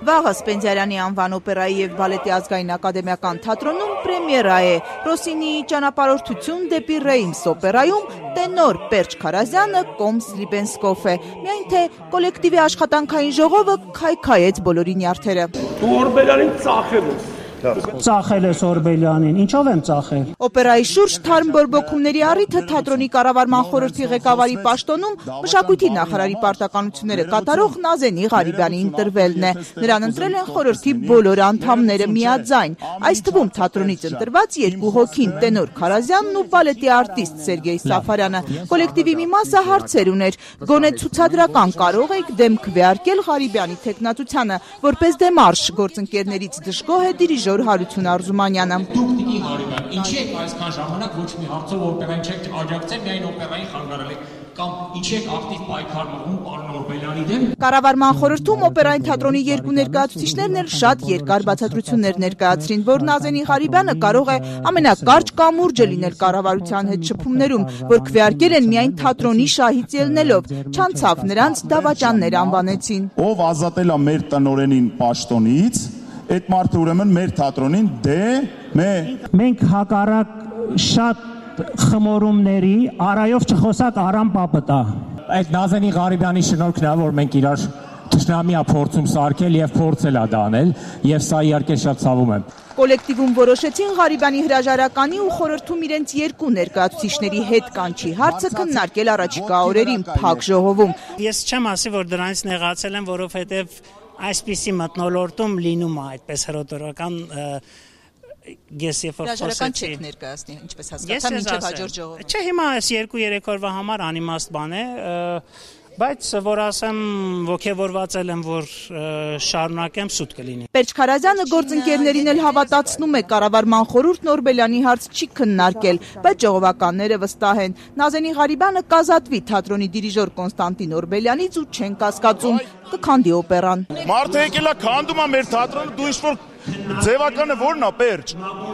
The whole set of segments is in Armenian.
Վաղը Սպենդիարյանի անվան օպերայի եւ բալետի ազգային ակադեմիական թատրոնում պրեմիերա է։ Ռոսինիի ճանապարհորդություն դեպի Ռեյմս օպերայում տենոր Պերճ Քարազյանը կոմս Լիբենսկով է։ Միայն թե կոլեկտիվի աշխատանքային ժողովը քայքայեց բոլորի նյարդերը։ Օրբելյանին ծախել ես։ Ծախել ես Օրբելյանին, ինչով եմ ծախել։ Օպերայի շուրջ թարմ բորբոքումների առիթը թատրոնի կառավարման խորհրդի ղեկավարի պաշտոնում մշակույթի նախարարի պարտականությունները կատարող Նազենի Ղարիբյանի ընտրվելն է։ Նրան ընտրել են խորհրդի բոլոր անդամները միաձայն։ Այս թվում թատրոնից ընտրված երկու հոգին տենոր Քարազյանն ու բալետի արտիստ Սերգեյ Սաֆարյանը։ Կոլեկտիվի մի մասը հարցեր ուներ. գոնե ցուցադրական կարող եք դեմ քվեարկել Ղարիբյանի տեխնատությանը, որպես դեմարշ գործընկերներից դժգոհ է դիրիժոր Հարություն Արզումանյանը։ Դուք Տիկին Ղարիբյան, ինչի եք այսքան ժամանակ ոչ մի հարցով օպերային չեք աջակցել, միայն օպերային խանգարել եք, կամ ինչի եք ակտիվ պայքար մղում պարոն Օրբելյանի դեմ։ Կառավարման խորհրդում օպերային թատրոնի երկու ներկայացուցիչներն էլ շատ երկար բացատրություններ ներկայացրին, որ Նազենի Ղարիբյանը կարող է ամենակարճ կամուրջը լինել կառավարության հետ շփումներում, որ քվեարկել են միայն թատրոնի շահից ելնելով, չանցավ նրանց դավաճաններ անվանեցին։ Ով ազատել է մեր տնօրենին պաշտոնից, այդ մարդը ուրեմն մեր թատրոնին Մենք հակառակ շատ խմորումների արայով չխոսակ Արամ Պապտա։ Այդ Նազենի Ղարիբյանի շնորհքն է, որ մենք իրար թշնամիա փորձում սարքել եւ փորձել ադանել, եւ սա իհարկե շատ ցավում եմ։ Կոլեկտիվում որոշեցին Ղարիբյանի հրաժարականի ու խորհրդում իրենց երկու ներկայացուցիչների հետ կանչի հարցը քննարկել առաջիկա օրերին փակ ժողովում։ Ես չեմ ասի, որ դրանից նեղացել եմ, որովհետեւ այսպիսի մթնոլորտում լինում է այդպես հրոտորական ես երբ որ հրաժարական չեք ներկայացնի, ինչպես հասկացա, մինչև հաջորդ ժողովը։ Չէ, հիմա այս 2-3 օրվա համար անիմաստ բան է, բայց որ ասեմ ոգևորված եմ, որ շարունակեմ, սուտ կլինի։ Պերճ Քարազյանը գործընկերներին էլ հավատացնում է, կառավարման խորհուրդն Օրբելյանի հարց չի քննարկել, բայց ժողովականները վստահ են։ Նազենի Ղարիբյանը կազատվի թատրոնի դիրիժոր Կոնստանտին Օրբելյանից ու չեն կասկածում կքանդի օպերան։ Մարդը եկել է քանդում է մեր թատրոնը, դու ինչ-որ ձևականը ո՞րն է, Պերճ։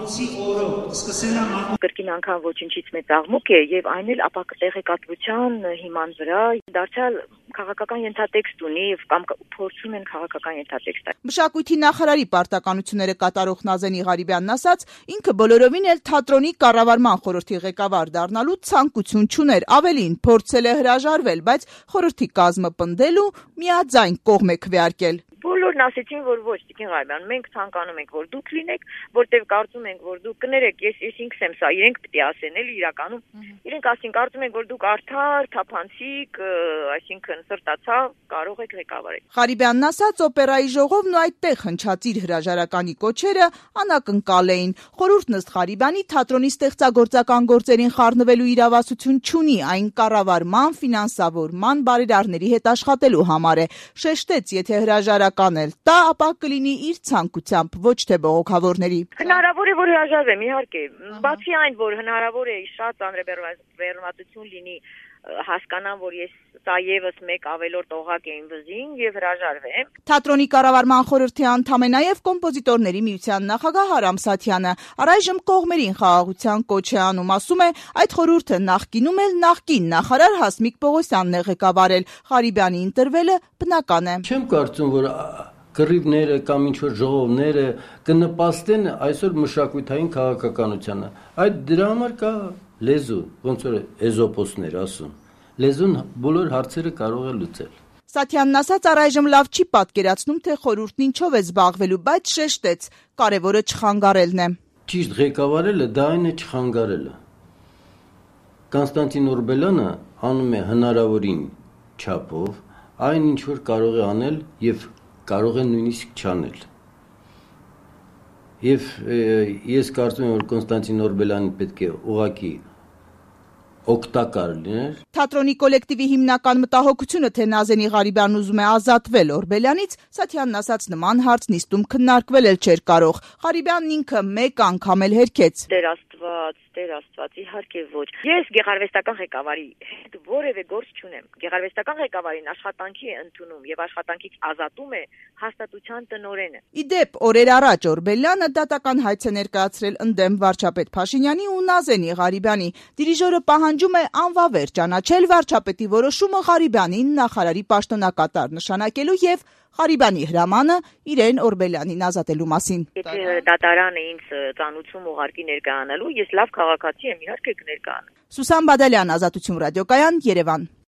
Կրկին անգամ ոչնչից մեծ աղմուկ է եւ այն էլ ապա տեղեկատվության հիման վրա դարձյալ քաղաքական ենթատեքստ ունի կամ փորձում են քաղաքական ենթատեքստ։ Մշակույթի նախարարի պարտականությունները կատարող Նազենի Ղարիբյանն ասաց, ինքը բոլորովին էլ թատրոնի կառավարման խորհրդի ղեկավար դառնալու ցանկություն չուներ, ավելին փորձել է հրաժարվել, բայց խորհրդի կազմը պնդել ու միաձայն կողմ է քվեարկել։ Բոլորն ասեցին, որ ոչ, Տիկին Ղարիբյան, մենք ցանկանում ենք, որ դուք լինեք, որտեղ կարծում ենք, որ դուք կներեք, ես ինքս եմ սա, իրենք պետք է ասեն, էլի իրականում։ Իրենք ասին, կարծում ենք, որ դուք արդար, թափանցիկ, այսինքն սրտացավ, կարող եք ղեկավարել։ Ղարիբյանն ասաց, օպերայի ժողովն ու այդտեղ հնչած իր հրաժարականի կոչերը անակնկալ էին։ Խորհուրդն ըստ Ղարիբյանի թատրոնի ստեղծագործական գործերին խառնվելու իրավասություն չունի, այն կառավարման, ֆինանսավորման, բարերարների հետ աշխատելու համար է։ Շեշտեց, եթե հրաժարական էլ տա, ապա կլինի իր ցանկությամբ, ոչ թե բողոքավորների։ Հնարավոր է, որ հրաժարվեմ, իհարկե։ Բացի այն, որ հնարավոր է շատ ծանրաբեռնվածություն լինի, հասկանամ, որ ես սա եւս մեկ ավելորդ օղակ եմ վզին եւ հրաժարվեմ։ Թատրոնի կառավարման խորհրդի անդամ է նաեւ կոմպոզիտորների միության նախագահ Արամ Սաթյանը։ Առայժմ կողմերին խաղաղության կոչ է անում, ասում է, այդ խորհուրդը նախկինում էլ նախկին նախարար Հասմիկ Պողոսյանն է ղեկավարել։ Ղարիբյանի ընտրվելը բնական է։ Չեմ կարծում, որ կռիվները կամ ինչ-որ ժողովները կնպաստեն այսօր մշակութային քաղաքականությանը։ Այդ դրա համար կա լեզու, ոնց որ էզոպոսներ ասում։ Լեզուն բոլոր հարցերը կարող է լուծել։ Սաթյանն ասաց, առայժմ լավ չի պատկերացնում, թե խորհուրդն ինչով է զբաղվելու, բայց շեշտեց, կարևորը չխանգարելն է։ Ճիշտ ղեկավարելը դա այն է չխանգարելը։ Կոնստանտին Օրբելյանը անում է հնարավորին չափով այն ինչ որ կարող է անել եւ կարող է նույնիսկ չանել։ Եվ ես կարծում եմ, որ Կոնստանտին Օրբելյանը պետք է ուղղակի օգտակար լիներ։ Թատրոնի կոլեկտիվի հիմնական մտահոգությունը, թե Նազենի Ղարիբյանն ուզում է ազատվել Օրբելյանից, Սաթյանն ասաց, նման հարց նիստում քննարկվել էլ չէր կարող։ Ղարիբյանն ինքը մեկ անգամ էլ հերքեց։ Տեր Աստված, իհարկե ոչ։ Ես գեղարվեստական ղեկավարի հետ որևէ գործ չունեմ։ Գեղարվեստական ղեկավարին աշխատանքի է ընդունում եւ աշխատանքից ազատում է հաստատության տնօրենը։ Իդեպ, օրեր առաջ Օրբելյանը դատական հայց է ներկայացրել ընդդեմ վարչապետ Փաշինյանի ու Նազենի Ղարիբյանի։ Դիրիժորը պահանջում է անվավեր ճանաչել վարչապետի որոշումը Ղարիբյանին նախարարի պաշտոնակատար նշանակելու եւ Ղարիբյանի հրամանը Իրեն Օրբելյանին ազատելու մասին։ Եթե դատարանը ինձ ծանուցում ուղարկի ներկայանալու, ես լավ քաղաքացի եմ, իհարկե կներկայանամ։ Սուսան Բադալյան, Ազատություն ռադիոկայան, Երևան։